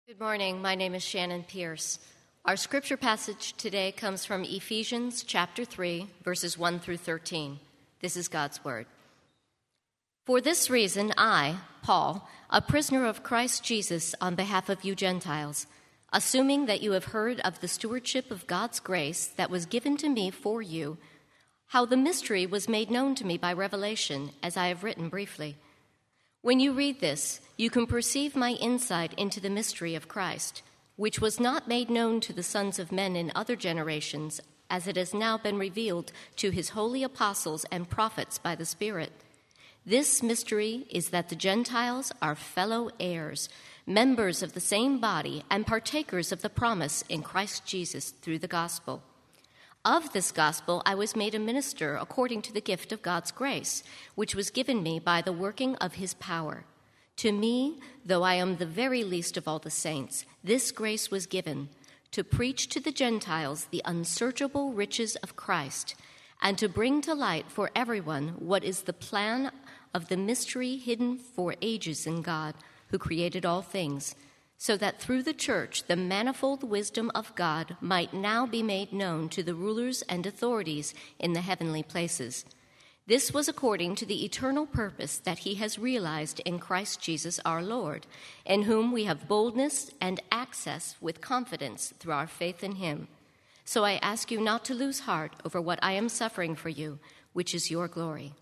Good morning. My name is Shannon Pierce. Our scripture passage today comes from Ephesians chapter 3, verses 1 through 13. This is God's word. For this reason, I, Paul, a prisoner of Christ Jesus on behalf of you Gentiles, assuming that you have heard of the stewardship of God's grace that was given to me for you, how the mystery was made known to me by revelation, as I have written briefly. When you read this, you can perceive my insight into the mystery of Christ, which was not made known to the sons of men in other generations, as it has now been revealed to his holy apostles and prophets by the Spirit. This mystery is that the Gentiles are fellow heirs, members of the same body, and partakers of the promise in Christ Jesus through the gospel. Of this gospel I was made a minister according to the gift of God's grace, which was given me by the working of his power. To me, though I am the very least of all the saints, this grace was given, to preach to the Gentiles the unsearchable riches of Christ, and to bring to light for everyone what is the plan of the mystery hidden for ages in God, who created all things, so that through the church the manifold wisdom of God might now be made known to the rulers and authorities in the heavenly places. This was according to the eternal purpose that he has realized in Christ Jesus our Lord, in whom we have boldness and access with confidence through our faith in him. So I ask you not to lose heart over what I am suffering for you, which is your glory.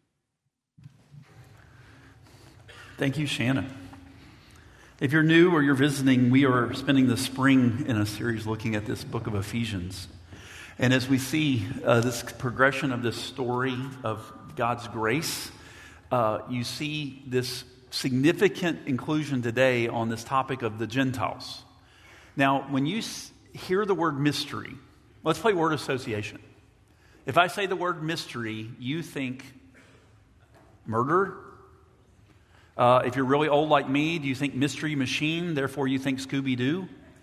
Thank you, Shannon. If you're new or you're visiting, we are spending the spring in a series looking at this book of Ephesians. And as we see this progression of this story of God's grace, you see this significant inclusion today on this topic of the Gentiles. Now, when you hear the word mystery, let's play word association. If I say the word mystery, you think murder. If you're really old like me, do you think Mystery Machine, therefore you think Scooby-Doo?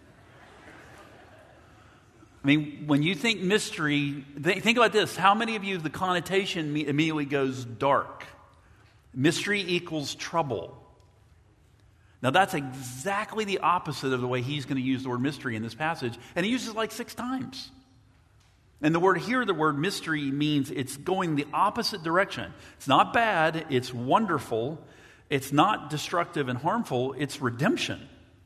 I mean, when you think mystery, think about this. How many of you, the connotation immediately goes dark? Mystery equals trouble. Now, that's exactly the opposite of the way he's going to use the word mystery in this passage. And he uses it like 6 times. And the word mystery means it's going the opposite direction. It's not bad, it's wonderful. It's not destructive and harmful, it's redemption.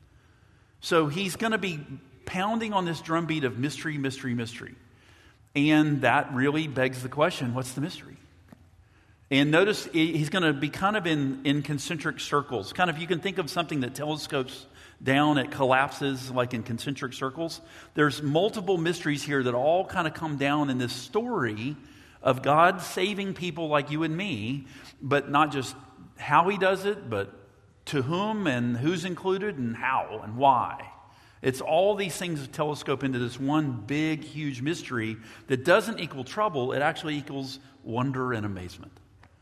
So he's going to be pounding on this drumbeat of mystery, mystery, mystery. And that really begs the question, what's the mystery? And notice he's going to be kind of in concentric circles. Kind of, you can think of something that telescopes down, it collapses like in concentric circles. There's multiple mysteries here that all kind of come down in this story of God saving people like you and me, but not just how he does it, but to whom and who's included and how and why. It's all these things that telescope into this one big, huge mystery that doesn't equal trouble. It actually equals wonder and amazement.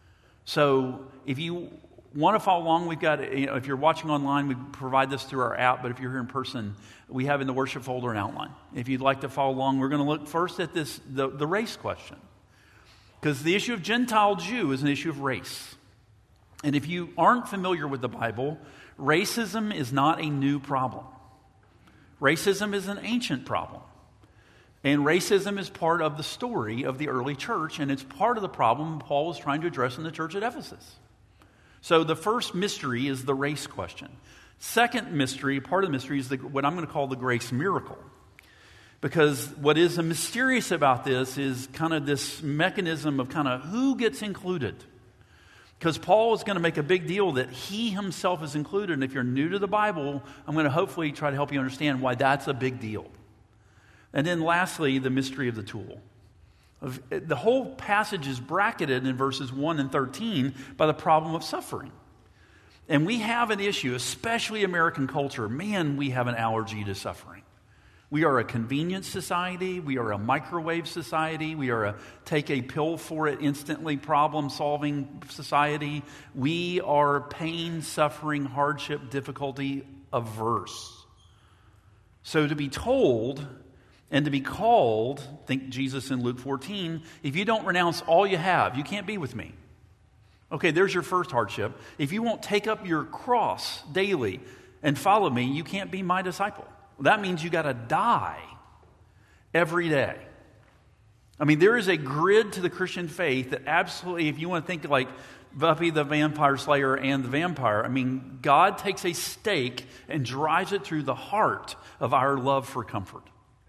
So if you want to follow along, we've got, if you're watching online, we provide this through our app, but if you're here in person, we have in the worship folder an outline. If you'd like to follow along, we're going to look first at the race question. Because the issue of Gentile-Jew is an issue of race. And if you aren't familiar with the Bible, racism is not a new problem. Racism is an ancient problem. And racism is part of the story of the early church, and it's part of the problem Paul is trying to address in the church at Ephesus. So the first mystery is the race question. Second mystery, part of the mystery, is what I'm going to call the grace miracle. Because what is mysterious about this is kind of this mechanism of kind of who gets included. Because Paul is going to make a big deal that he himself is included. And if you're new to the Bible, I'm going to hopefully try to help you understand why that's a big deal. And then lastly, the mystery of the tool. The whole passage is bracketed in verses 1 and 13 by the problem of suffering. And we have an issue, especially American culture. Man, we have an allergy to suffering. We are a convenience society. We are a microwave society. We are a take a pill for it instantly problem-solving society. We are pain, suffering, hardship, difficulty averse. So to be told and to be called, think Jesus in Luke 14, if you don't renounce all you have, you can't be with me. Okay, there's your first hardship. If you won't take up your cross daily, and follow me, you can't be my disciple. That means you got to die every day. I mean, there is a grid to the Christian faith that absolutely, if you want to think like Buffy the Vampire Slayer and the vampire, I mean, God takes a stake and drives it through the heart of our love for comfort.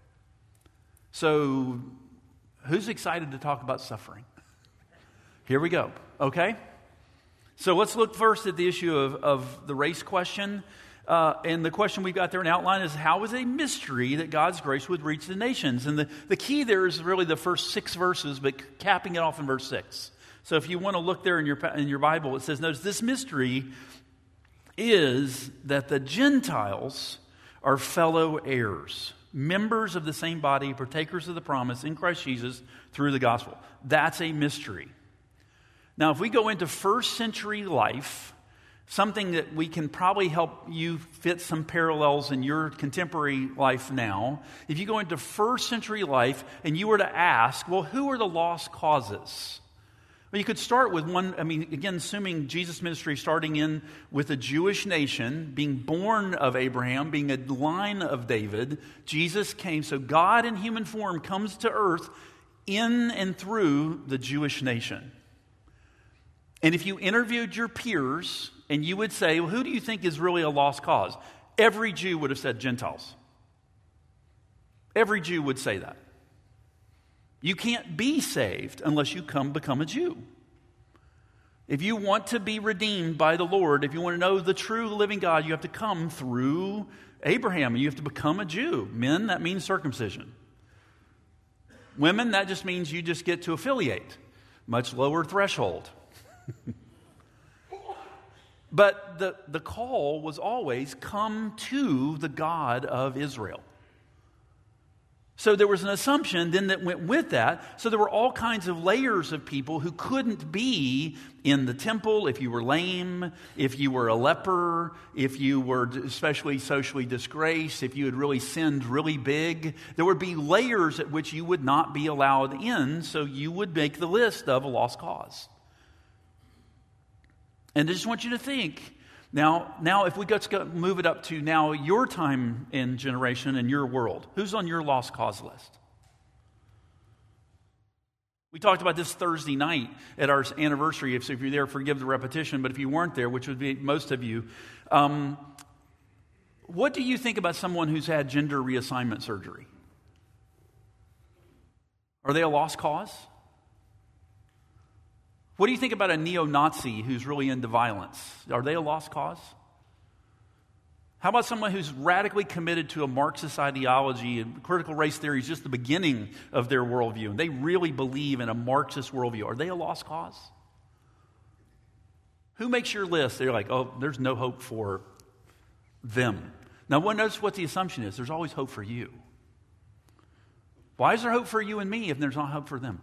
So, who's excited to talk about suffering? Here we go, okay? So let's look first at the issue of the race question. And the question we've got there in outline is, how is a mystery that God's grace would reach the nations? And the key there is really the first 6 verses, but capping it off in verse 6. So if you want to look there in your Bible, it says, notice this mystery is that the Gentiles are fellow heirs, members of the same body, partakers of the promise in Christ Jesus through the gospel. That's a mystery. Now, if we go into first century life, something that we can probably help you fit some parallels in your contemporary life now. If you go into first century life and you were to ask, well, who are the lost causes? Well, you could start with one, again, assuming Jesus' ministry starting in with a Jewish nation, being born of Abraham, being a line of David, Jesus came. So God in human form comes to earth in and through the Jewish nation. And if you interviewed your peers, and you would say, well, who do you think is really a lost cause? Every Jew would have said Gentiles. Every Jew would say that. You can't be saved unless you become a Jew. If you want to be redeemed by the Lord, if you want to know the true living God, you have to come through Abraham, and you have to become a Jew. Men, that means circumcision. Women, that just means you just get to affiliate. Much lower threshold. But the call was always, come to the God of Israel. So there was an assumption then that went with that. So there were all kinds of layers of people who couldn't be in the temple if you were lame, if you were a leper, if you were especially socially disgraced, if you had really sinned really big. There would be layers at which you would not be allowed in, so you would make the list of a lost cause. And I just want you to think, now if we go move it up to now your time and generation and your world, who's on your lost cause list? We talked about this Thursday night at our anniversary. So if you're there, forgive the repetition, but if you weren't there, which would be most of you, what do you think about someone who's had gender reassignment surgery? Are they a lost cause? What do you think about a neo-Nazi who's really into violence? Are they a lost cause? How about someone who's radically committed to a Marxist ideology, and critical race theory is just the beginning of their worldview, and they really believe in a Marxist worldview? Are they a lost cause? Who makes your list? They're like, oh, there's no hope for them. Now, notice what the assumption is. There's always hope for you. Why is there hope for you and me if there's not hope for them?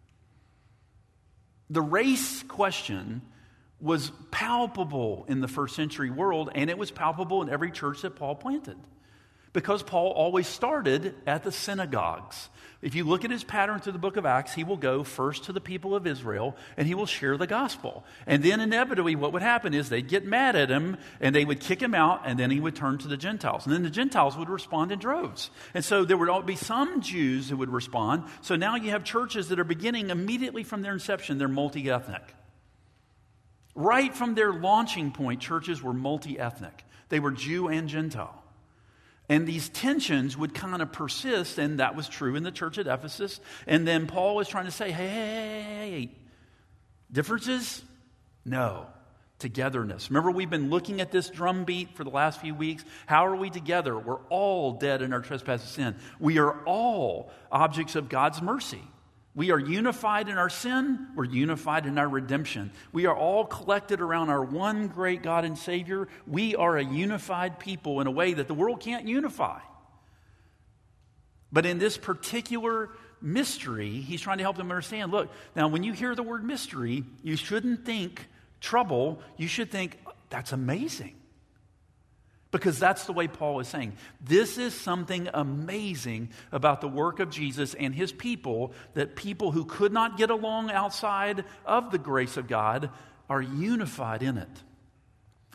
The race question was palpable in the first century world, and it was palpable in every church that Paul planted. Because Paul always started at the synagogues. If you look at his pattern through the book of Acts, he will go first to the people of Israel, and he will share the gospel. And then inevitably what would happen is they'd get mad at him, and they would kick him out, and then he would turn to the Gentiles. And then the Gentiles would respond in droves. And so there would be some Jews who would respond. So now you have churches that are beginning immediately from their inception, they're multi-ethnic. Right from their launching point, churches were multi-ethnic. They were Jew and Gentile. And these tensions would kind of persist, and that was true in the church at Ephesus. And then Paul was trying to say, hey, differences? No. Togetherness. Remember, we've been looking at this drumbeat for the last few weeks. How are we together? We're all dead in our trespasses and sin. We are all objects of God's mercy. We are unified in our sin. We're unified in our redemption. We are all collected around our one great God and Savior. We are a unified people in a way that the world can't unify. But in this particular mystery, he's trying to help them understand, look, now when you hear the word mystery, you shouldn't think trouble. You should think, that's amazing. Because that's the way Paul is saying. This is something amazing about the work of Jesus and his people, that people who could not get along outside of the grace of God are unified in it.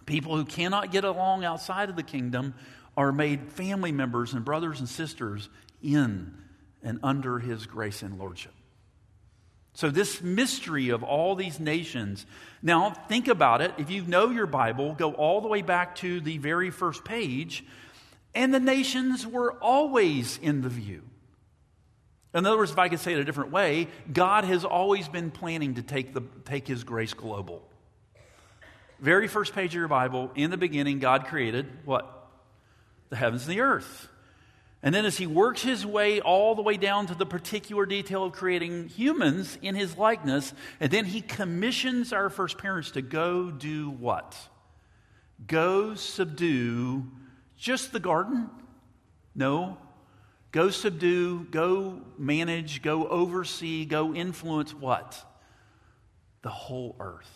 People who cannot get along outside of the kingdom are made family members and brothers and sisters in and under his grace and lordship. So this mystery of all these nations, now think about it. If you know your Bible, go all the way back to the very first page, and the nations were always in the view. In other words, if I could say it a different way, God has always been planning to take his grace global. Very first page of your Bible, in the beginning, God created what? The heavens and the earth. And then as he works his way all the way down to the particular detail of creating humans in his likeness, and then he commissions our first parents to go do what? Go subdue just the garden? No. Go subdue, go manage, go oversee, go influence what? The whole earth.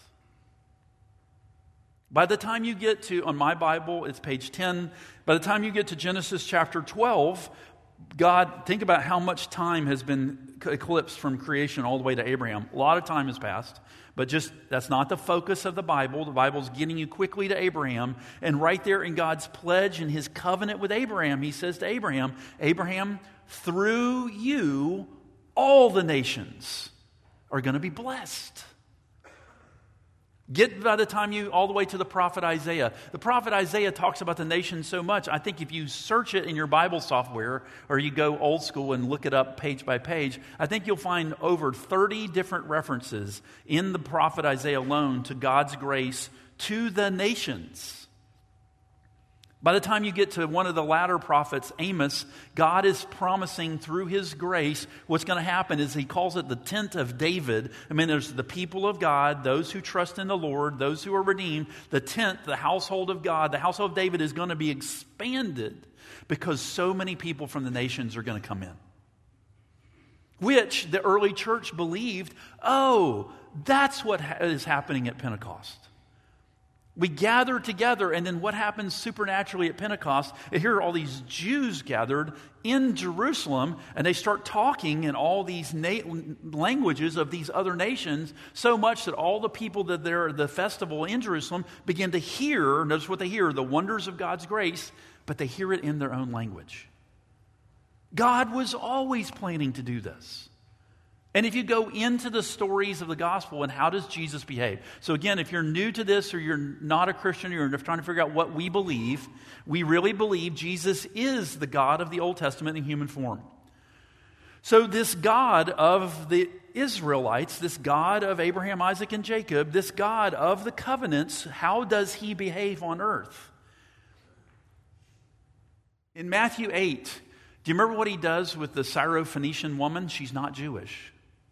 By the time you get to, on my Bible, it's page 10. By the time you get to Genesis chapter 12, God, think about how much time has been eclipsed from creation all the way to Abraham. A lot of time has passed, but just that's not the focus of the Bible. The Bible's getting you quickly to Abraham. And right there in God's pledge and his covenant with Abraham, he says to Abraham, Abraham, through you, all the nations are going to be blessed. Get by the time you all the way to the prophet Isaiah. The prophet Isaiah talks about the nation so much. I think if you search it in your Bible software or you go old school and look it up page by page, I think you'll find over 30 different references in the prophet Isaiah alone to God's grace to the nations. By the time you get to one of the latter prophets, Amos, God is promising through his grace what's going to happen is he calls it the tent of David. I mean, there's the people of God, those who trust in the Lord, those who are redeemed. The tent, the household of God, the household of David is going to be expanded because so many people from the nations are going to come in. Which the early church believed, that's what is happening at Pentecost. We gather together, and then what happens supernaturally at Pentecost? Here are all these Jews gathered in Jerusalem, and they start talking in all these languages of these other nations, so much that all the people that they're at the festival in Jerusalem begin to hear, notice what they hear, the wonders of God's grace, but they hear it in their own language. God was always planning to do this. And if you go into the stories of the gospel and how does Jesus behave? So again, if you're new to this or you're not a Christian, you're trying to figure out what we believe, we really believe Jesus is the God of the Old Testament in human form. So this God of the Israelites, this God of Abraham, Isaac, and Jacob, this God of the covenants, how does he behave on earth? In Matthew 8, do you remember what he does with the Syrophoenician woman? She's not Jewish.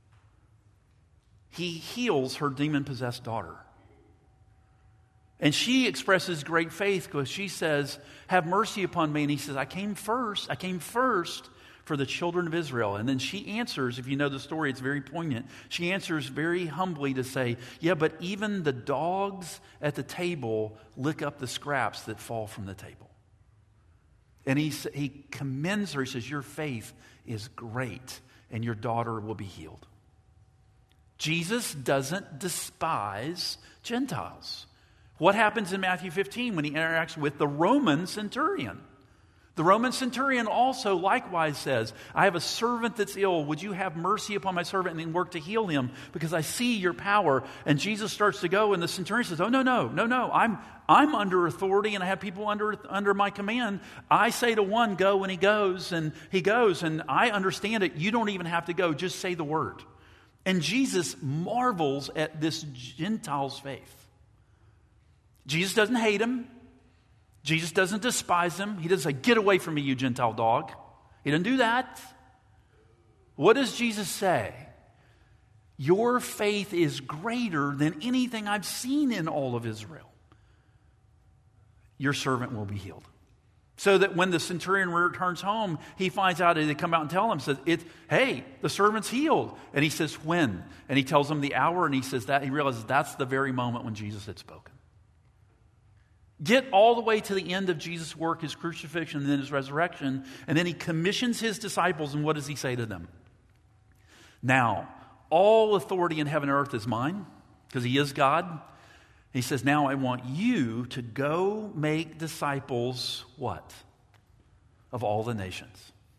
He heals her demon-possessed daughter. And she expresses great faith because she says, have mercy upon me. And he says, I came first for the children of Israel. And then she answers, if you know the story, it's very poignant. She answers very humbly to say, yeah, but even the dogs at the table lick up the scraps that fall from the table. And he commends her. He says, your faith is great and your daughter will be healed. Jesus doesn't despise Gentiles. What happens in Matthew 15 when he interacts with the Roman centurion? The Roman centurion also likewise says, I have a servant that's ill. Would you have mercy upon my servant and work to heal him? Because I see your power. And Jesus starts to go and the centurion says, oh, no. I'm under authority and I have people under my command. I say to one, go, and he goes. And I understand it. You don't even have to go. Just say the word. And Jesus marvels at this Gentile's faith. Jesus doesn't hate him. Jesus doesn't despise him. He doesn't say, get away from me, you Gentile dog. He doesn't do that. What does Jesus say? Your faith is greater than anything I've seen in all of Israel. Your servant will be healed. So that when the centurion returns home, he finds out, and they come out and tell him, says, hey, the servant's healed. And he says, when? And he tells them the hour, and he says that. He realizes that's the very moment when Jesus had spoken. Get all the way to the end of Jesus' work, his crucifixion, and then his resurrection, and then he commissions his disciples, and what does he say to them? Now, all authority in heaven and earth is mine, because he is God. He says, now I want you to go make disciples, what? Of all the nations.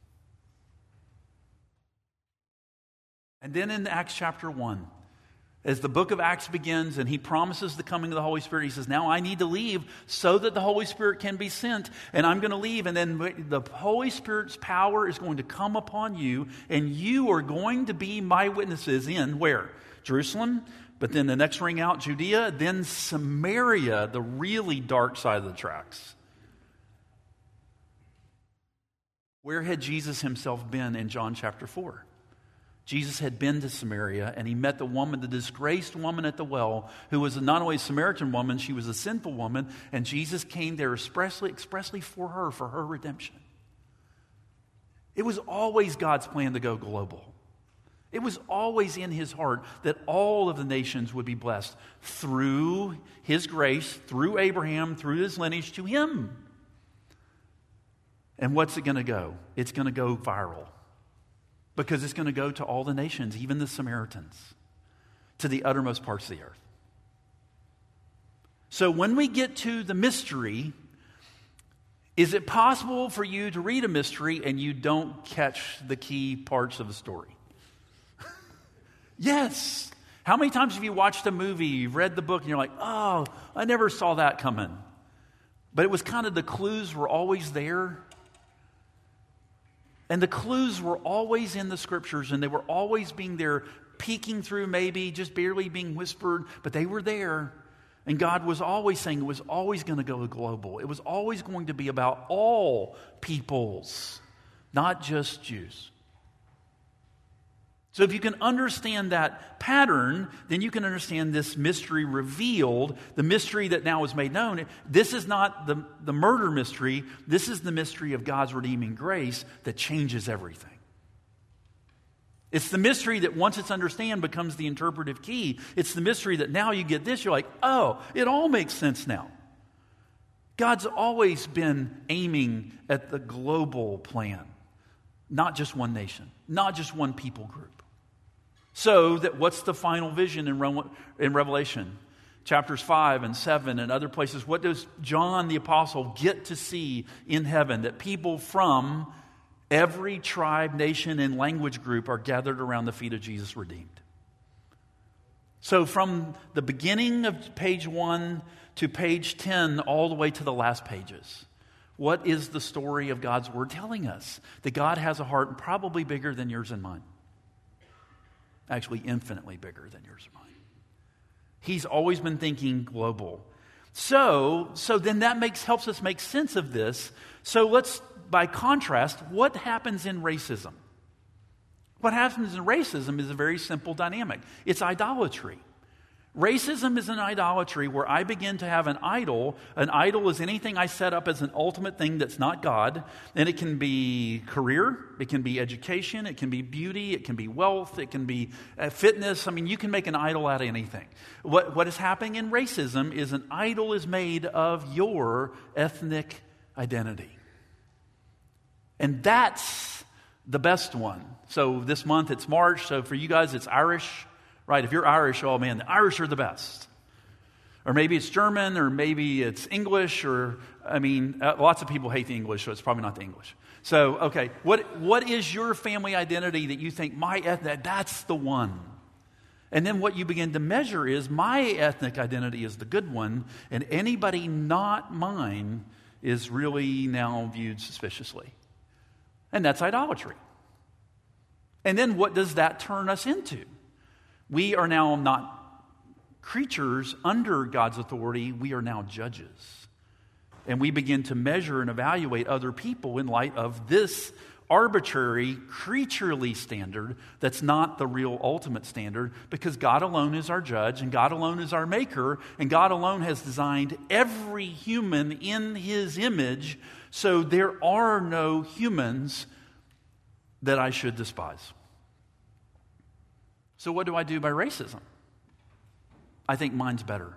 And then in Acts chapter 1, as the book of Acts begins and he promises the coming of the Holy Spirit, he says, now I need to leave so that the Holy Spirit can be sent. And I'm going to leave. And then the Holy Spirit's power is going to come upon you. And you are going to be my witnesses in where? Jerusalem. But then the next ring out, Judea. Then Samaria, the really dark side of the tracks. Where had Jesus himself been in John chapter 4? Jesus had been to Samaria, and he met the woman, the disgraced woman at the well, who was not only a Samaritan woman, she was a sinful woman, and Jesus came there expressly for her redemption. It was always God's plan to go global. It was always in his heart that all of the nations would be blessed through his grace, through Abraham, through his lineage to him. And what's it going to go? It's going to go viral. Because it's going to go to all the nations, even the Samaritans, to the uttermost parts of the earth. So when we get to the mystery, is it possible for you to read a mystery and you don't catch the key parts of the story? Yes. How many times have you watched a movie, you've read the book, and you're like, oh, I never saw that coming. But it was kind of the clues were always there. And the clues were always in the scriptures, and they were always being there, peeking through maybe, just barely being whispered, but they were there. And God was always saying it was always going to go global. It was always going to be about all peoples, not just Jews. So if you can understand that pattern, then you can understand this mystery revealed, the mystery that now is made known. This is not the murder mystery. This is the mystery of God's redeeming grace that changes everything. It's the mystery that once it's understood becomes the interpretive key. It's the mystery that now you get this, you're like, oh, it all makes sense now. God's always been aiming at the global plan, not just one nation, not just one people group. So that what's the final vision in Revelation? Chapters 5 and 7 and other places. What does John the Apostle get to see in heaven? That people from every tribe, nation, and language group are gathered around the feet of Jesus redeemed. So from the beginning of page 1 to page 10, all the way to the last pages, what is the story of God's Word telling us? That God has a heart probably bigger than yours and mine. Actually, infinitely bigger than yours and mine. He's always been thinking global. So then that helps us make sense of this. So let's, by contrast, what happens in racism? What happens in racism is a very simple dynamic. It's idolatry. Racism is an idolatry where I begin to have an idol. An idol is anything I set up as an ultimate thing that's not God. And it can be career, it can be education, it can be beauty, it can be wealth, it can be fitness. I mean, you can make an idol out of anything. What is happening in racism is an idol is made of your ethnic identity. And that's the best one. So this month it's March, so for you guys it's Irish. Right, if you're Irish, oh man, the Irish are the best. Or maybe it's German, or maybe it's English, or, lots of people hate the English, so it's probably not the English. So, okay, what is your family identity that you think, that's the one? And then what you begin to measure is, my ethnic identity is the good one, and anybody not mine is really now viewed suspiciously. And that's idolatry. And then what does that turn us into? We are now not creatures under God's authority. We are now judges. And we begin to measure and evaluate other people in light of this arbitrary, creaturely standard that's not the real ultimate standard, because God alone is our judge, and God alone is our maker, and God alone has designed every human in his image, so there are no humans that I should despise. So what do I do by racism? I think mine's better.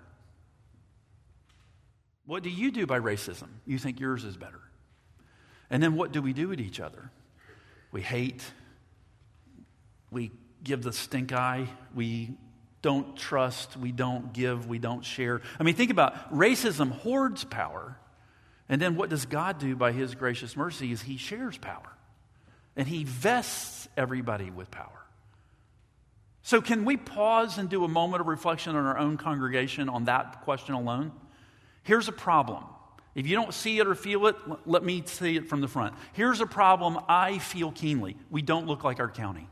What do you do by racism? You think yours is better. And then what do we do with each other? We hate. We give the stink eye. We don't trust, we don't give, we don't share. I mean, think about racism hoards power. And then what does God do by his gracious mercy is he shares power. And he vests everybody with power. So can we pause and do a moment of reflection on our own congregation on that question alone? Here's a problem. If you don't see it or feel it, let me see it from the front. Here's a problem I feel keenly. We don't look like our county.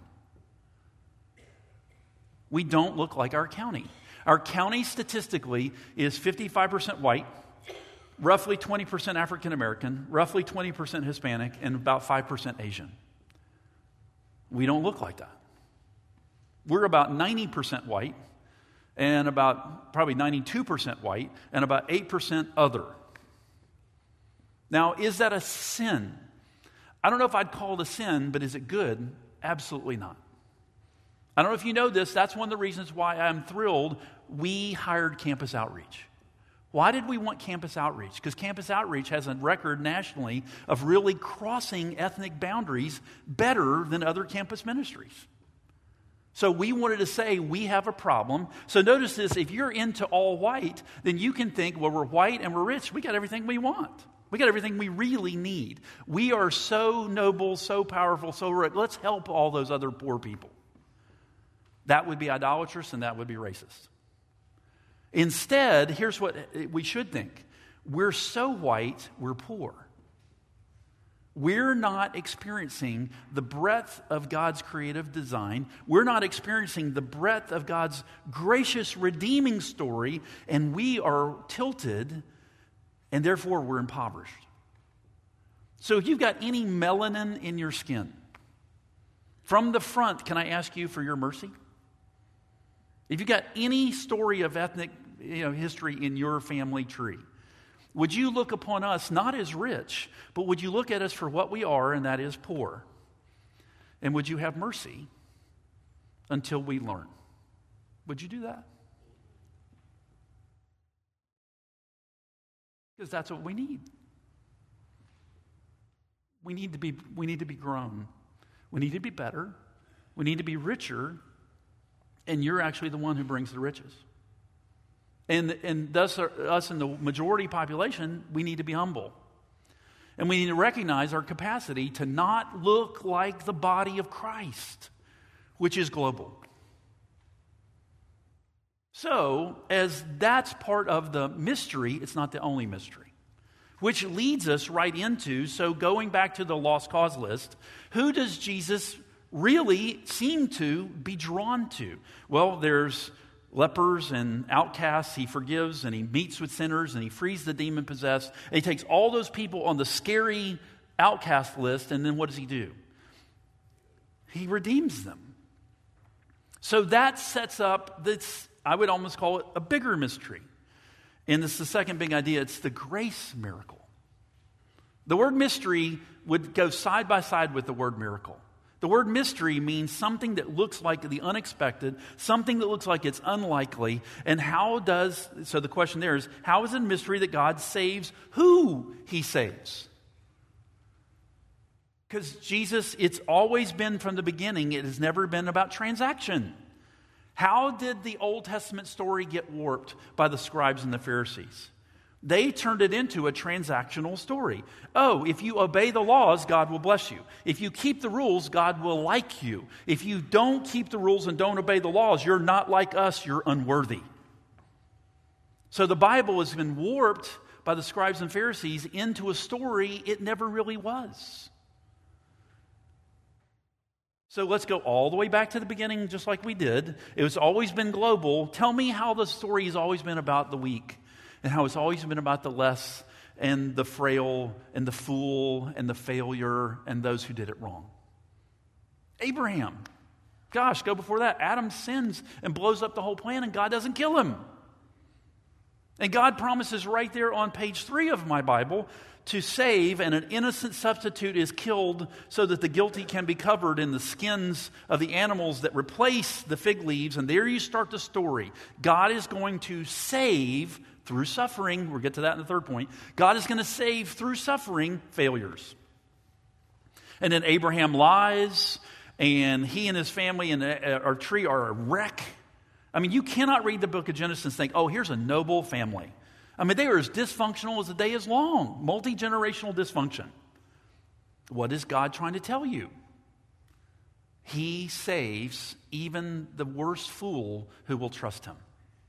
We don't look like our county. Our county statistically is 55% white, roughly 20% African American, roughly 20% Hispanic, and about 5% Asian. We don't look like that. We're about 90% white, and about probably 92% white, and about 8% other. Now, is that a sin? I don't know if I'd call it a sin, but is it good? Absolutely not. I don't know if you know this, that's one of the reasons why I'm thrilled we hired Campus Outreach. Why did we want Campus Outreach? Because Campus Outreach has a record nationally of really crossing ethnic boundaries better than other campus ministries. So we wanted to say we have a problem. So notice this, if you're into all white, then you can think, well, we're white and we're rich. We got everything we want. We got everything we really need. We are so noble, so powerful, so rich. Let's help all those other poor people. That would be idolatrous and that would be racist. Instead, here's what we should think. We're so white, we're poor. We're not experiencing the breadth of God's creative design. We're not experiencing the breadth of God's gracious, redeeming story, and we are tilted, and therefore we're impoverished. So if you've got any melanin in your skin, from the front, can I ask you for your mercy? If you've got any story of ethnic history in your family tree, would you look upon us not as rich, but would you look at us for what we are, and that is poor? And would you have mercy until we learn? Would you do that? Because that's what we need. We need to be grown. We need to be better. We need to be richer. And you're actually the one who brings the riches. And thus, us in the majority population, we need to be humble. And we need to recognize our capacity to not look like the body of Christ, which is global. So, as that's part of the mystery, it's not the only mystery. Which leads us right into, so going back to the lost cause list, who does Jesus really seem to be drawn to? Well, there's lepers and outcasts. He forgives and he meets with sinners and he frees the demon-possessed. And he takes all those people on the scary outcast list, and then what does he do? He redeems them. So that sets up this, I would almost call it a bigger mystery. And it's the second big idea. It's the grace miracle. The word mystery would go side by side with the word miracle. The word mystery means something that looks like the unexpected, something that looks like it's unlikely. And so the question there is, how is it a mystery that God saves who he saves? Because Jesus, it's always been from the beginning, it has never been about transaction. How did the Old Testament story get warped by the scribes and the Pharisees? They turned it into a transactional story. Oh, if you obey the laws, God will bless you. If you keep the rules, God will like you. If you don't keep the rules and don't obey the laws, you're not like us, you're unworthy. So the Bible has been warped by the scribes and Pharisees into a story it never really was. So let's go all the way back to the beginning, just like we did. It has always been global. Tell me how the story has always been about the weak, and how it's always been about the less and the frail and the fool and the failure and those who did it wrong. Abraham. Gosh, go before that. Adam sins and blows up the whole plan, and God doesn't kill him. And God promises right there on page 3 of my Bible to save, and an innocent substitute is killed so that the guilty can be covered in the skins of the animals that replace the fig leaves. And there you start the story. God is going to save through suffering. We'll get to that in the third point. God is going to save through suffering failures. And then Abraham lies, and he and his family and our tree are a wreck. I mean, you cannot read the book of Genesis and think, oh, here's a noble family. I mean, they are as dysfunctional as the day is long. Multi-generational dysfunction. What is God trying to tell you? He saves even the worst fool who will trust him.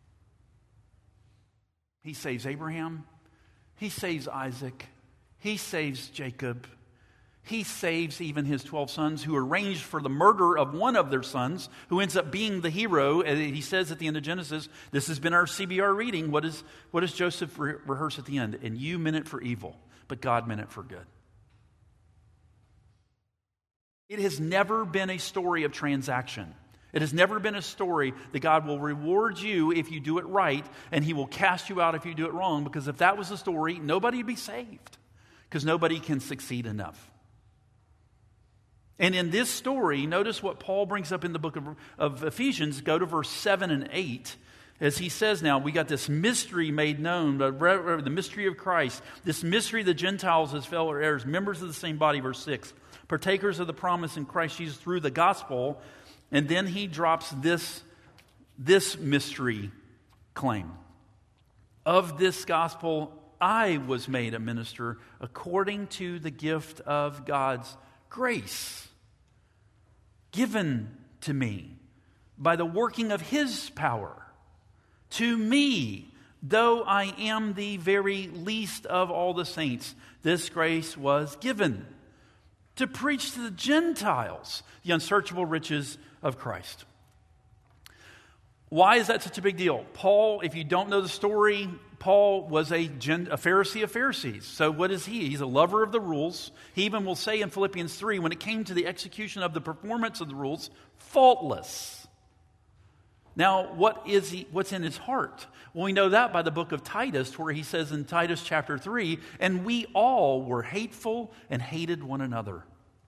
He saves Abraham. He saves Isaac. He saves Jacob. He saves even his 12 sons who arranged for the murder of one of their sons, who ends up being the hero. He says at the end of Genesis, this has been our CBR reading. What does Joseph rehearse at the end? And you meant it for evil, but God meant it for good. It has never been a story of transaction. It has never been a story that God will reward you if you do it right, and he will cast you out if you do it wrong, because if that was the story, nobody would be saved, because nobody can succeed enough. And in this story, notice what Paul brings up in the book of Ephesians. Go to verse 7 and 8. As he says now, we got this mystery made known, the mystery of Christ. This mystery of the Gentiles as fellow heirs, members of the same body, verse 6. Partakers of the promise in Christ Jesus through the gospel. And then he drops this mystery claim. Of this gospel, I was made a minister according to the gift of God's grace given to me by the working of his power. To me, though I am the very least of all the saints, this grace was given to preach to the Gentiles the unsearchable riches of Christ. Why is that such a big deal? Paul, if you don't know the story, Paul was a Pharisee of Pharisees. So what is he? He's a lover of the rules. He even will say in Philippians 3, when it came to the execution of the performance of the rules, faultless. Now, what's in his heart? Well, we know that by the book of Titus, where he says in Titus chapter 3, and we all were hateful and hated one another.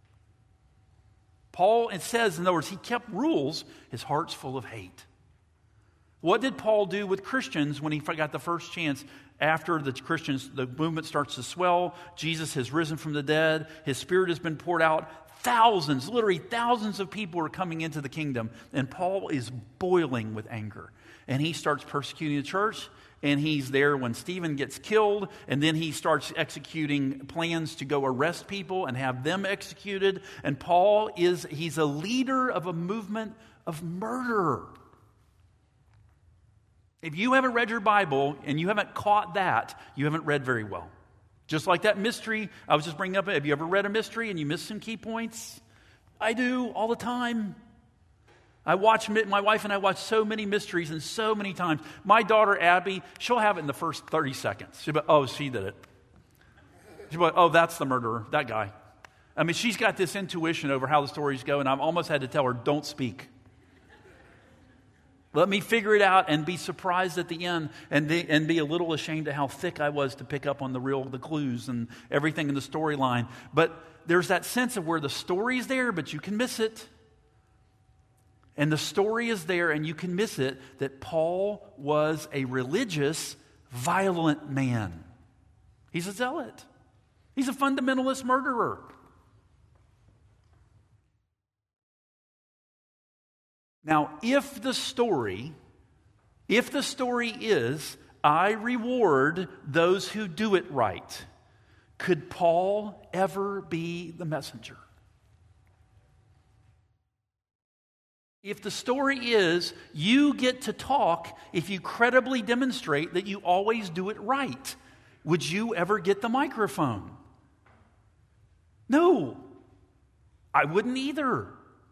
Paul, it says, in other words, he kept rules, his heart's full of hate. What did Paul do with Christians when he got the first chance after the movement starts to swell? Jesus has risen from the dead. His Spirit has been poured out. Literally thousands of people are coming into the kingdom. And Paul is boiling with anger. And he starts persecuting the church. And he's there when Stephen gets killed. And then he starts executing plans to go arrest people and have them executed. And Paul he's a leader of a movement of murder. If you haven't read your Bible and you haven't caught that, you haven't read very well. Just like that mystery, I was just bringing up, have you ever read a mystery and you missed some key points? I do, all the time. My wife and I watch so many mysteries and so many times. My daughter, Abby, she'll have it in the first 30 seconds. She'll be, oh, she did it. She'll be like, oh, that's the murderer, that guy. I mean, she's got this intuition over how the stories go, and I've almost had to tell her, don't speak. Let me figure it out and be surprised at the end and be a little ashamed of how thick I was to pick up on the clues and everything in the storyline. But there's that sense of where the story is there, but you can miss it. And the story is there and you can miss it, that Paul was a religious, violent man. He's a zealot. He's a fundamentalist murderer. Now, if the story is, I reward those who do it right, could Paul ever be the messenger? If the story is, you get to talk if you credibly demonstrate that you always do it right, would you ever get the microphone? No, I wouldn't either.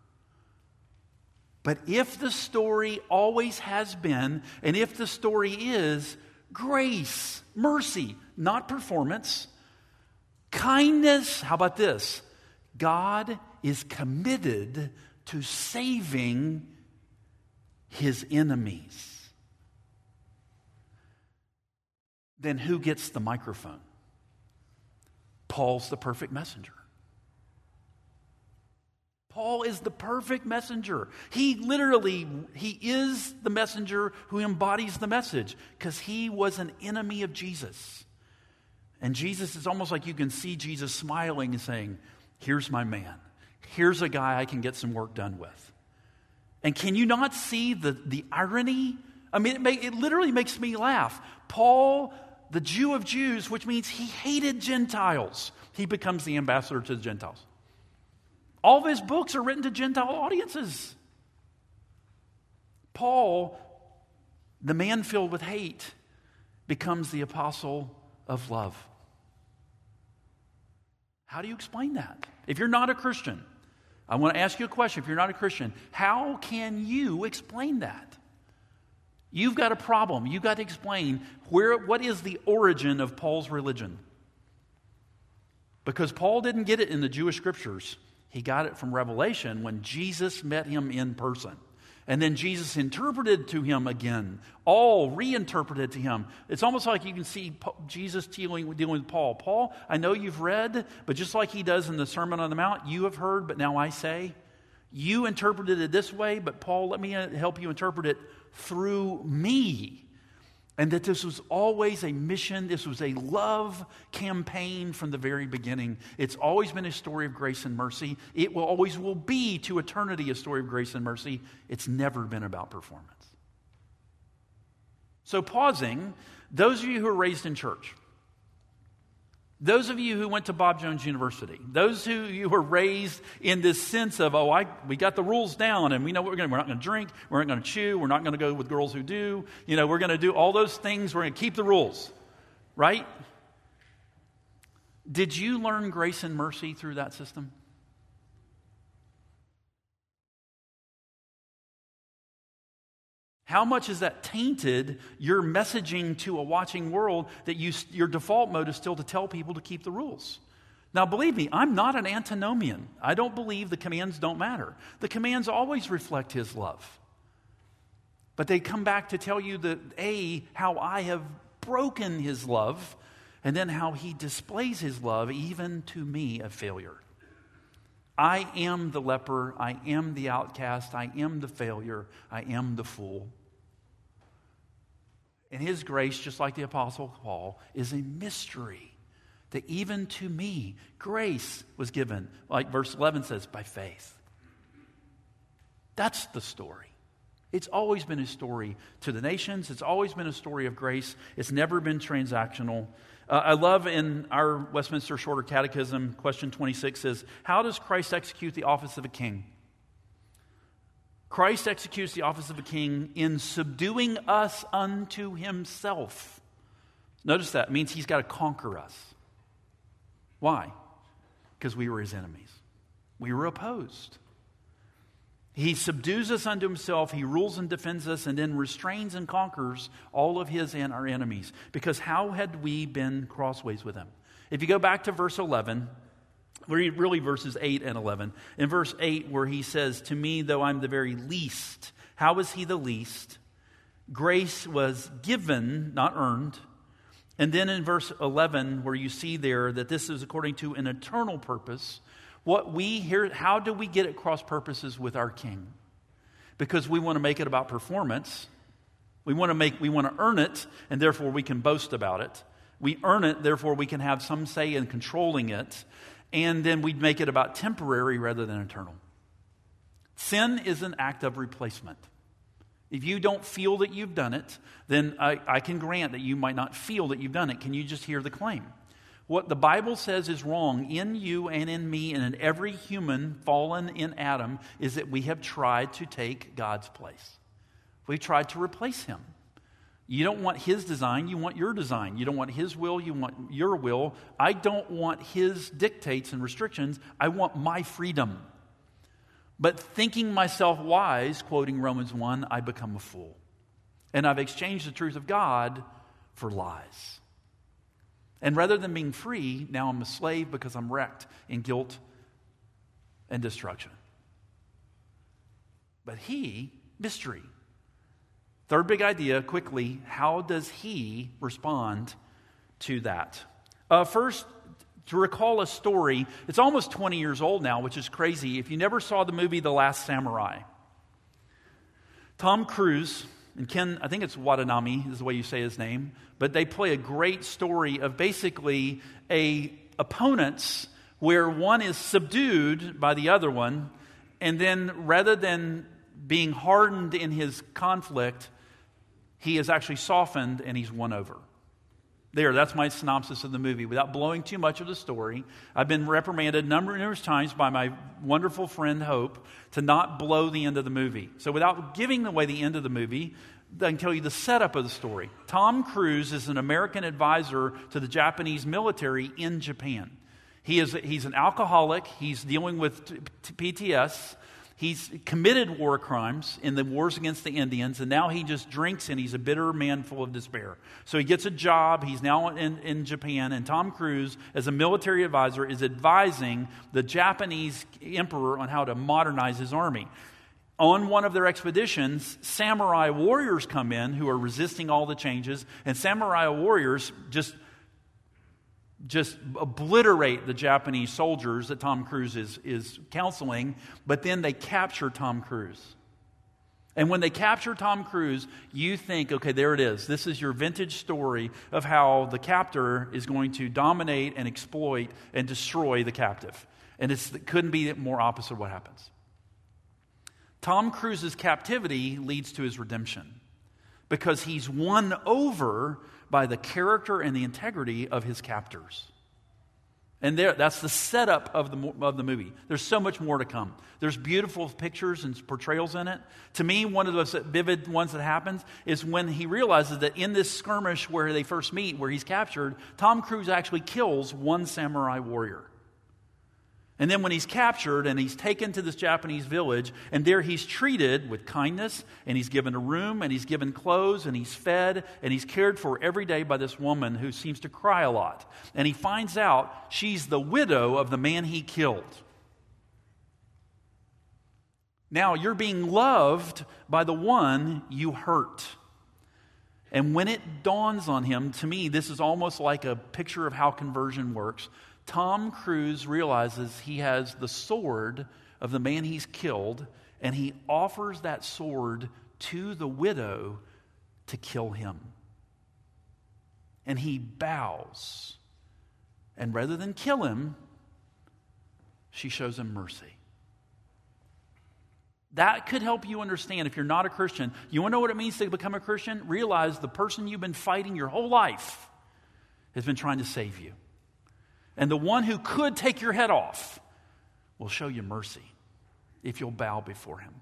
But if the story always has been, and if the story is grace, mercy, not performance, kindness, how about this? God is committed to saving his enemies. Then who gets the microphone? Paul's the perfect messenger. Paul is the perfect messenger. He is the messenger who embodies the message because he was an enemy of Jesus. And Jesus is almost like you can see Jesus smiling and saying, here's my man. Here's a guy I can get some work done with. And can you not see the irony? I mean, it literally makes me laugh. Paul, the Jew of Jews, which means he hated Gentiles, he becomes the ambassador to the Gentiles. All of his books are written to Gentile audiences. Paul, the man filled with hate, becomes the apostle of love. How do you explain that? If you're not a Christian, I want to ask you a question. If you're not a Christian, how can you explain that? You've got a problem. You've got to explain what is the origin of Paul's religion. Because Paul didn't get it in the Jewish scriptures. He got it from Revelation when Jesus met him in person. And then Jesus interpreted to him again, all reinterpreted to him. It's almost like you can see Jesus dealing with Paul. Paul, I know you've read, but just like he does in the Sermon on the Mount, you have heard, but now I say. You interpreted it this way, but Paul, let me help you interpret it through me. And that this was always a mission. This was a love campaign from the very beginning. It's always been a story of grace and mercy. It will always be to eternity a story of grace and mercy. It's never been about performance. So pausing, those of you who are raised in church, those of you who went to Bob Jones University, those who you were raised in this sense of, we got the rules down and we know what we're not going to drink, we're not going to chew, we're not going to go with girls who do, we're going to do all those things, we're going to keep the rules, right? Did you learn grace and mercy through that system? How much has that tainted your messaging to a watching world that your default mode is still to tell people to keep the rules? Now, believe me, I'm not an antinomian. I don't believe the commands don't matter. The commands always reflect His love. But they come back to tell you how I have broken His love, and then how He displays His love even to me, a failure. I am the leper, I am the outcast, I am the failure, I am the fool. And His grace, just like the Apostle Paul, is a mystery that even to me, grace was given, like verse 11 says, by faith. That's the story. It's always been a story to the nations. It's always been a story of grace. It's never been transactional. I love in our Westminster Shorter Catechism, question 26 says, how does Christ execute the office of a king? Christ executes the office of a king in subduing us unto Himself. Notice that. It means He's got to conquer us. Why? Because we were His enemies. We were opposed. He subdues us unto Himself, He rules and defends us, and then restrains and conquers all of His and our enemies. Because how had we been crossways with Him? If you go back to verse 11, really verses 8 and 11. In verse 8 where He says, to me, though I'm the very least. How is He the least? Grace was given, not earned. And then in verse 11 where you see there that this is according to an eternal purpose. How do we get at cross purposes with our King? Because we want to make it about performance. We want to earn it, and therefore we can boast about it. We earn it, therefore we can have some say in controlling it. And then we'd make it about temporary rather than eternal. Sin is an act of replacement. If you don't feel that you've done it, then I can grant that you might not feel that you've done it. Can you just hear the claim? What the Bible says is wrong in you and in me and in every human fallen in Adam is that we have tried to take God's place. We've tried to replace Him. You don't want His design, you want your design. You don't want His will, you want your will. I don't want His dictates and restrictions. I want my freedom. But thinking myself wise, quoting Romans 1, I become a fool. And I've exchanged the truth of God for lies. And rather than being free, now I'm a slave because I'm wrecked in guilt and destruction. But He, mystery. Third big idea, quickly, how does He respond to that? First, to recall a story, it's almost 20 years old now, which is crazy. If you never saw the movie The Last Samurai, Tom Cruise and Ken, I think it's Watanabe is the way you say his name, but they play a great story of basically opponents where one is subdued by the other one, and then rather than being hardened in his conflict, he is actually softened and he's won over. That's my synopsis of the movie. Without blowing too much of the story, I've been reprimanded numerous times by my wonderful friend Hope to not blow the end of the movie. So without giving away the end of the movie, I can tell you the setup of the story. Tom Cruise is an American advisor to the Japanese military in Japan. He's an alcoholic. He's dealing with PTS. He's committed war crimes in the wars against the Indians, and now he just drinks and he's a bitter man full of despair. So he gets a job. He's now in Japan, and Tom Cruise, as a military advisor, is advising the Japanese emperor on how to modernize his army. On one of their expeditions, samurai warriors come in who are resisting all the changes, and samurai warriors just obliterate the Japanese soldiers that Tom Cruise is counseling, but then they capture Tom Cruise. And when they capture Tom Cruise, you think, okay, there it is. This is your vintage story of how the captor is going to dominate and exploit and destroy the captive. And it couldn't be more opposite of what happens. Tom Cruise's captivity leads to his redemption because he's won over by the character and the integrity of his captors. And that's the setup of the movie. There's so much more to come. There's beautiful pictures and portrayals in it. To me, one of those vivid ones that happens is when he realizes that in this skirmish where they first meet, where he's captured, Tom Cruise actually kills one samurai warrior. And then when he's captured and he's taken to this Japanese village, and there he's treated with kindness, and he's given a room, and he's given clothes, and he's fed, and he's cared for every day by this woman who seems to cry a lot. And he finds out she's the widow of the man he killed. Now you're being loved by the one you hurt. And when it dawns on him, to me, this is almost like a picture of how conversion works. Tom Cruise realizes he has the sword of the man he's killed, and he offers that sword to the widow to kill him. And he bows. And rather than kill him, she shows him mercy. That could help you understand if you're not a Christian. You want to know what it means to become a Christian? Realize the person you've been fighting your whole life has been trying to save you. And the one who could take your head off will show you mercy if you'll bow before him.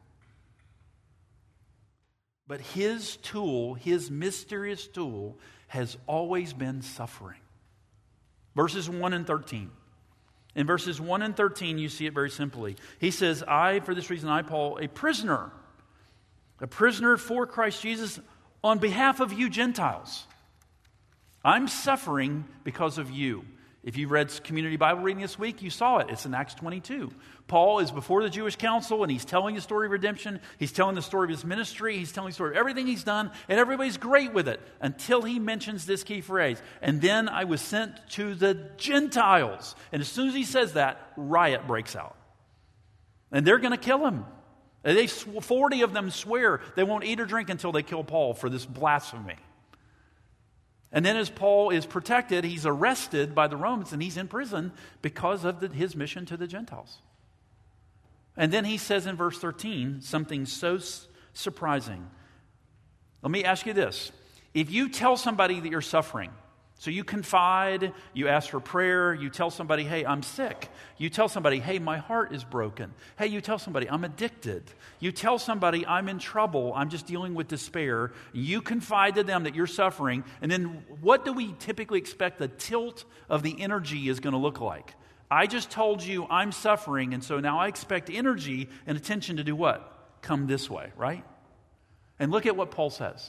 But his tool, his mysterious tool, has always been suffering. Verses 1 and 13. In verses 1 and 13, you see it very simply. He says, for this reason, I, Paul, a prisoner for Christ Jesus on behalf of you Gentiles. I'm suffering because of you. If you read Community Bible reading this week, you saw it. It's in Acts 22. Paul is before the Jewish council, and he's telling the story of redemption. He's telling the story of his ministry. He's telling the story of everything he's done, and everybody's great with it until he mentions this key phrase. And then I was sent to the Gentiles. And as soon as he says that, riot breaks out. And they're going to kill him. 40 of them swear they won't eat or drink until they kill Paul for this blasphemy. And then as Paul is protected, he's arrested by the Romans and he's in prison because of his mission to the Gentiles. And then he says in verse 13 something so surprising. Let me ask you this. If you tell somebody that you're suffering, so you confide, you ask for prayer, you tell somebody, hey, I'm sick. You tell somebody, hey, my heart is broken. Hey, you tell somebody, I'm addicted. You tell somebody, I'm in trouble, I'm just dealing with despair. You confide to them that you're suffering, and then what do we typically expect the tilt of the energy is going to look like? I just told you I'm suffering, and so now I expect energy and attention to do what? Come this way, right? And look at what Paul says.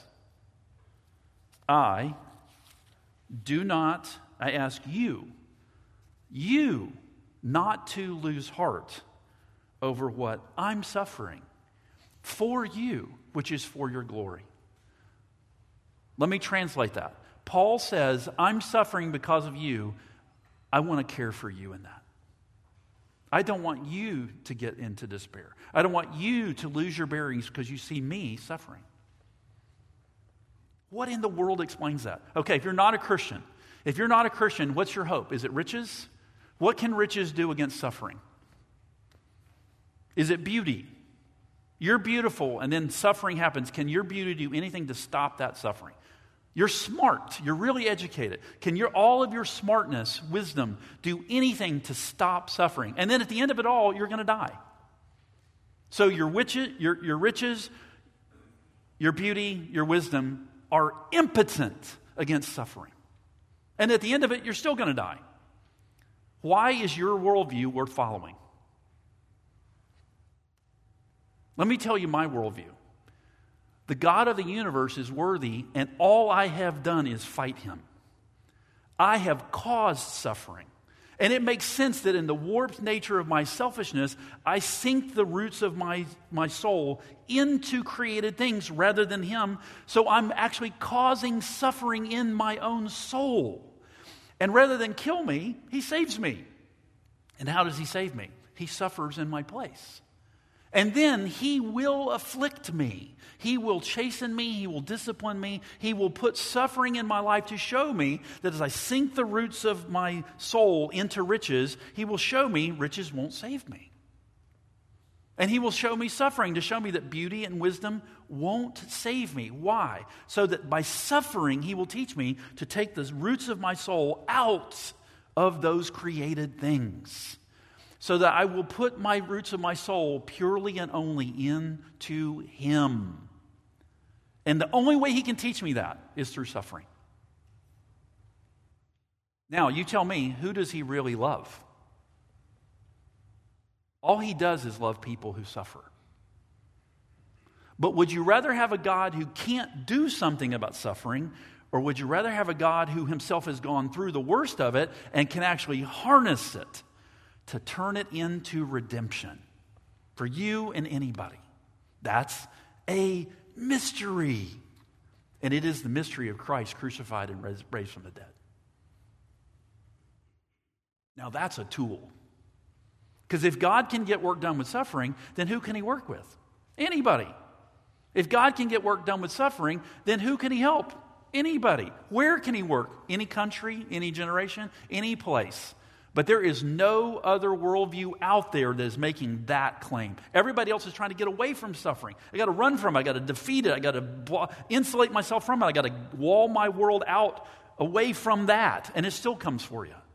I ask you not to lose heart over what I'm suffering for you, which is for your glory. Let me translate that. Paul says, I'm suffering because of you. I want to care for you in that. I don't want you to get into despair. I don't want you to lose your bearings because you see me suffering. What in the world explains that? Okay, if you're not a Christian, what's your hope? Is it riches? What can riches do against suffering? Is it beauty? You're beautiful, and then suffering happens. Can your beauty do anything to stop that suffering? You're smart. You're really educated. Can all of your smartness, wisdom, do anything to stop suffering? And then at the end of it all, you're going to die. So your riches, your beauty, your wisdom are impotent against suffering. And at the end of it, you're still going to die. Why is your worldview worth following? Let me tell you my worldview. The God of the universe is worthy, and all I have done is fight him. I have caused suffering. And it makes sense that in the warped nature of my selfishness, I sink the roots of my soul into created things rather than him. So I'm actually causing suffering in my own soul. And rather than kill me, he saves me. And how does he save me? He suffers in my place. And then he will afflict me. He will chasten me. He will discipline me. He will put suffering in my life to show me that as I sink the roots of my soul into riches, he will show me riches won't save me. And he will show me suffering to show me that beauty and wisdom won't save me. Why? So that by suffering, he will teach me to take the roots of my soul out of those created things. So that I will put my roots of my soul purely and only into him. And the only way he can teach me that is through suffering. Now, you tell me, who does he really love? All he does is love people who suffer. But would you rather have a God who can't do something about suffering, or would you rather have a God who himself has gone through the worst of it and can actually harness it to turn it into redemption for you and anybody? That's a mystery. And it is the mystery of Christ crucified and raised from the dead. Now that's a tool. Because if God can get work done with suffering, then who can he work with? Anybody. If God can get work done with suffering, then who can he help? Anybody. Where can he work? Any country, any generation, any place. But there is no other worldview out there that is making that claim. Everybody else is trying to get away from suffering. I got to run from it. I got to defeat it. I got to insulate myself from it. I got to wall my world out away from that. And it still comes for you.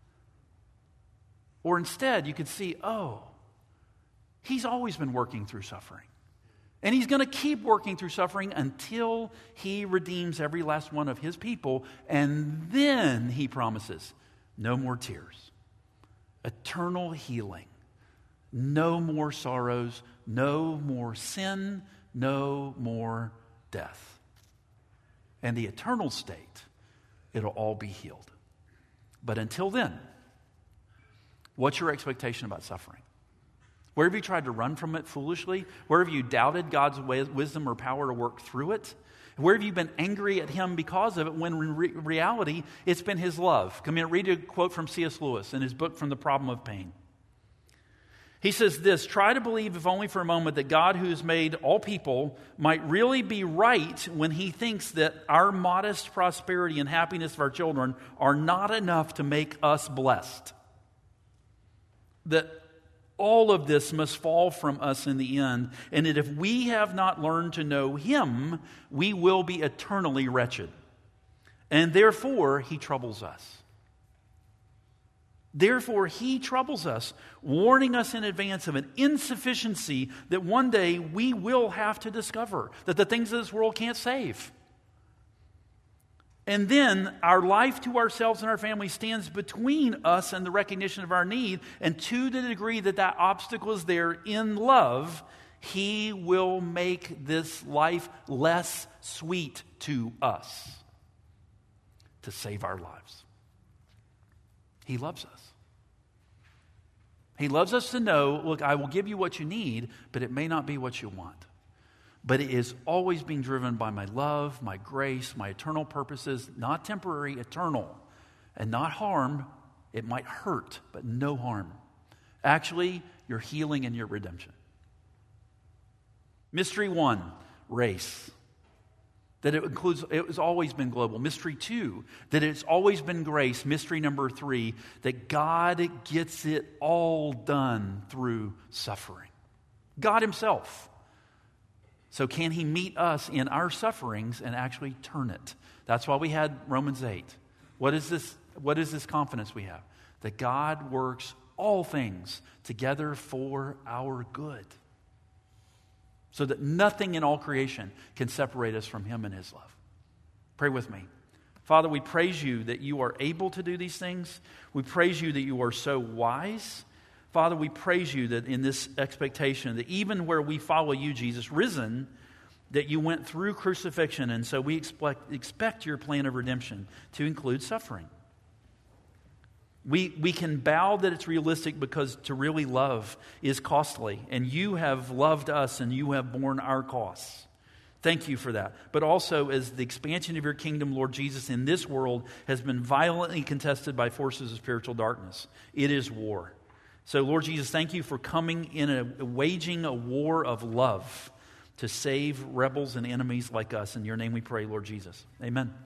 Or instead, you could see, oh, he's always been working through suffering. And he's going to keep working through suffering until he redeems every last one of his people. And then he promises, no more tears. Eternal healing. No more sorrows. No more sin. No more death. And the eternal state, it'll all be healed. But until then, what's your expectation about suffering? Where have you tried to run from it foolishly? Where have you doubted God's wisdom or power to work through it? Where have you been angry at him because of it when in reality it's been his love? Come here, read a quote from C.S. Lewis in his book From the Problem of Pain. He says this, try to believe if only for a moment that God who has made all people might really be right when he thinks that our modest prosperity and happiness of our children are not enough to make us blessed. That all of this must fall from us in the end, and that if we have not learned to know him, we will be eternally wretched. And therefore, he troubles us. Therefore, he troubles us, warning us in advance of an insufficiency that one day we will have to discover, that the things of this world can't save. And then our life to ourselves and our family stands between us and the recognition of our need. And to the degree that that obstacle is there in love, he will make this life less sweet to us to save our lives. He loves us. He loves us to know, look, I will give you what you need, but it may not be what you want. But it is always being driven by my love, my grace, my eternal purposes, not temporary, eternal, and not harm. It might hurt, but no harm. Actually, your healing and your redemption. Mystery 1, race. That it has always been global. Mystery 2, that it's always been grace. Mystery number 3, that God gets it all done through suffering. God himself. So can he meet us in our sufferings and actually turn it? That's why we had Romans 8. What is this confidence we have? That God works all things together for our good. So that nothing in all creation can separate us from him and his love. Pray with me. Father, we praise you that you are able to do these things. We praise you that you are so wise. Father, we praise you that in this expectation, that even where we follow you, Jesus, risen, that you went through crucifixion, and so we expect your plan of redemption to include suffering. We can bow that it's realistic because to really love is costly, and you have loved us and you have borne our costs. Thank you for that. But also, as the expansion of your kingdom, Lord Jesus, in this world has been violently contested by forces of spiritual darkness. It is war. So, Lord Jesus, thank you for coming in waging a war of love to save rebels and enemies like us. In your name we pray, Lord Jesus. Amen.